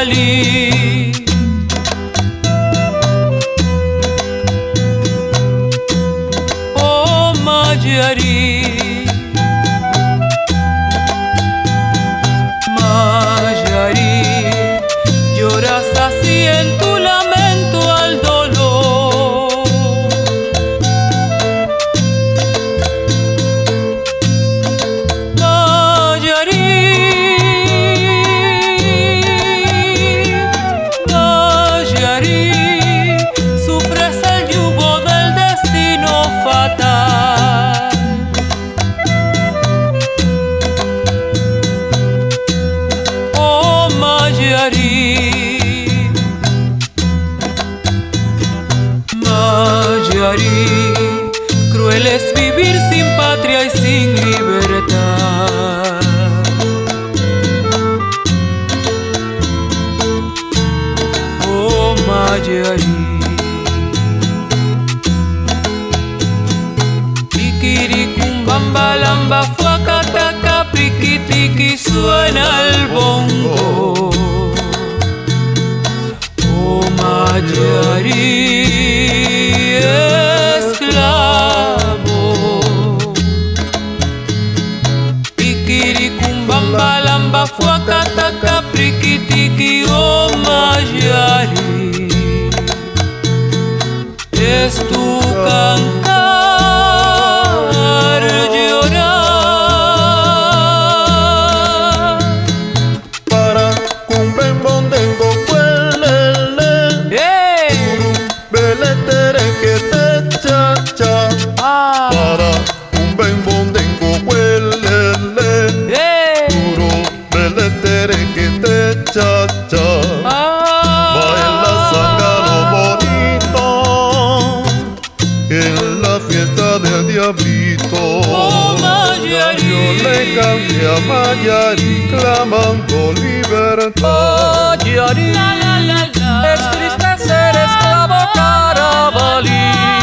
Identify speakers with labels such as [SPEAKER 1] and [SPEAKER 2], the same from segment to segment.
[SPEAKER 1] Mayari. Oh Mayari, Mayari, lloras así en tu lamento al dolor. Mayari, Mayari, sufres el yugo del destino fatal. Oh Mayari, Mayari, cruel es vivir sin patria y sin libertad. Oh Mayari, Bambalamba, fuacataca, priquitiqui, suena el bongo. Oh Mayari, esclavo. Piquiricum, bambalamba, fuacataca, priquitiqui, oh Mayari, es tu cantar.
[SPEAKER 2] Para un bembondengo huelele, puro beletere que te cha-cha. Baila zángano bonito en la fiesta del diablito.
[SPEAKER 1] Oh Mayari,
[SPEAKER 2] Yo le canté a Mayari clamando libertad.
[SPEAKER 1] Mayari, es triste ser esclavo carabalí.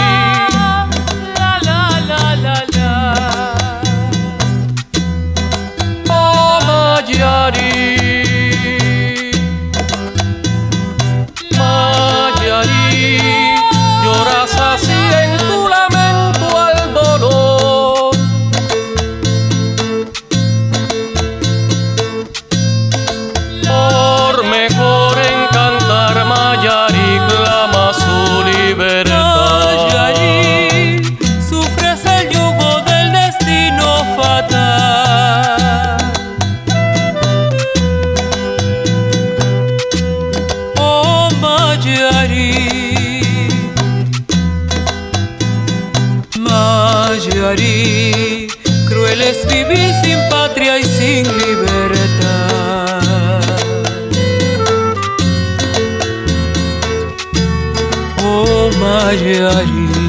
[SPEAKER 1] Mayari, lloras así en tu lamento al dolor. Por mejor en cantar, Mayari clama su libertad. Mayari, sufres el yugo del destino fatal. Mayari, cruel es vivir sin patria y sin libertad. Oh Mayari.